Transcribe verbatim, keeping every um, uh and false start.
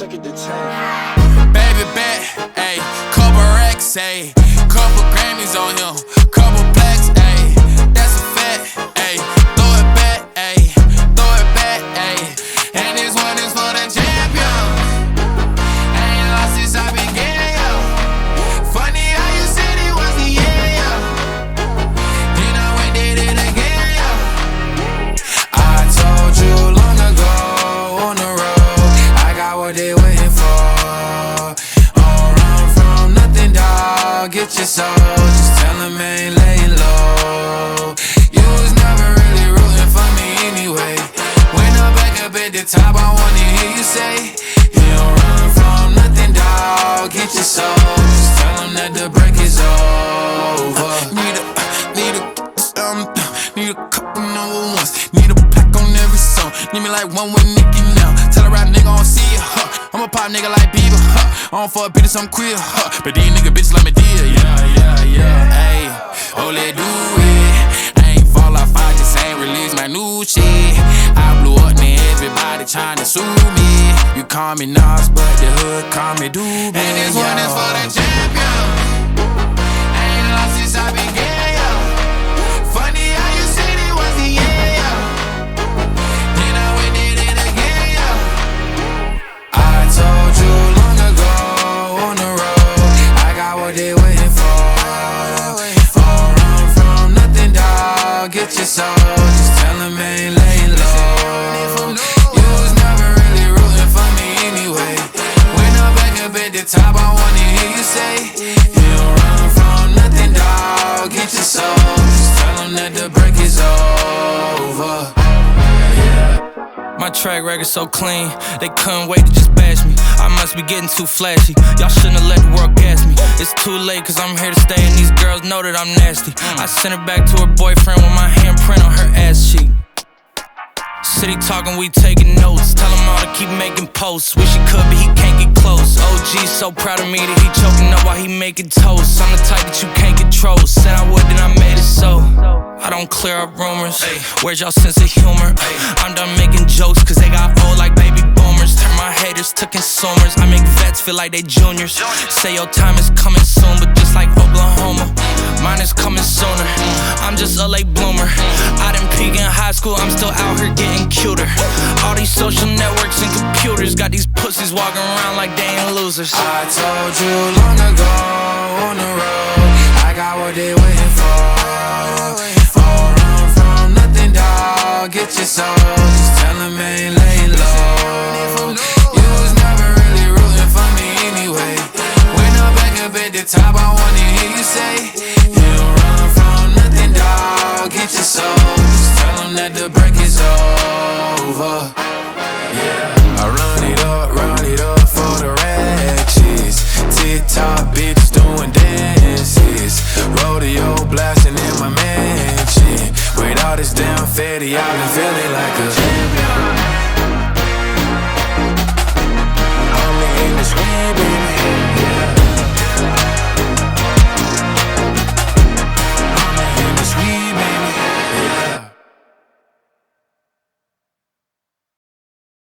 Check it to ten. Baby bet, ayy, couple racks, ayy, couple Grammys on him, couple blacks, ayy, that's a fact, ayy, throw it back, ayy, throw it back, ayy, and this one is for the champion. Ain't lost since I began, yo. Funny how you said it was the year, yo. You know we did it again, yo. I told you long ago on the road, I got what they waiting for. Get your soul, just tell him I ain't laying low. You was never really rooting for me anyway. When I'm back up at the top, I wanna hear you say, you don't run from nothing, dawg. Get your soul, just tell him that the break is over. Need a, need a, um, need a couple number ones. Need a plaque on every song. Need me like one with Nicki now. Tell a rap nigga I don't see ya, huh. I'm a pop nigga like Bieber, huh. I don't fuck bitches, I'm queer, huh. But these nigga bitches like me dear, yeah, yeah, yeah. Ayy, oh let do it. I ain't fall off, I just ain't release my new shit. I blew up, then everybody tryna sue me. You call me Nas, but the hood call me Doobie. And this one is for the champion. Ain't lost since I began, yo. Funny how you said it was the year, yo. You know we did it again, yo. I told you long ago on the road, I got what they waiting for. Don't run from nothing, dawg. Get your soul, just tell him I ain't laying low. You was never really rooting for me anyway. When I'm back up at the top, I wanna hear you say, you don't run from nothing, dawg. Get your soul, just tell him that the break is over. My track record so clean, they couldn't wait to just bash me. I must be getting too flashy, y'all shouldn't have let the world gas me. It's too late cause I'm here to stay and these girls know that I'm nasty. I sent her back to her boyfriend with my handprint on her ass cheek. City talking, we taking notes. Tell him all to keep making posts. Wish he could, but he can't get close. O G so proud of me that he choking up while he making toast. I'm the type that you can't control. Said I would, then I made it so. I don't clear up rumors. Where's y'all sense of humor? I'm done making jokes cause they got old like baby boomers. Turn my haters to consumers. I make vets feel like they juniors. Say your time is coming soon, but just like Oklahoma, mine is coming sooner. I'm just a late bloomer. I didn't peak in high school, I'm still out here getting cuter. All these social networks and computers got these pussies walking around like they ain't losers. I told you long ago on the road, I got what they waiting for. Don't run from nothing, dawg. Get your soul, just tell him I ain't laying low. You was never really rooting for me anyway. When I'm back up at the top, I wanna hear you say, you don't run from nothing, dawg. Get your soul, just tell him that the break is over. Yeah, I run it up, run it up for the ratchets. TikTok bitch doing dances. Rodeo blasting in my mansion. With all this damn fatty, I've been feeling like a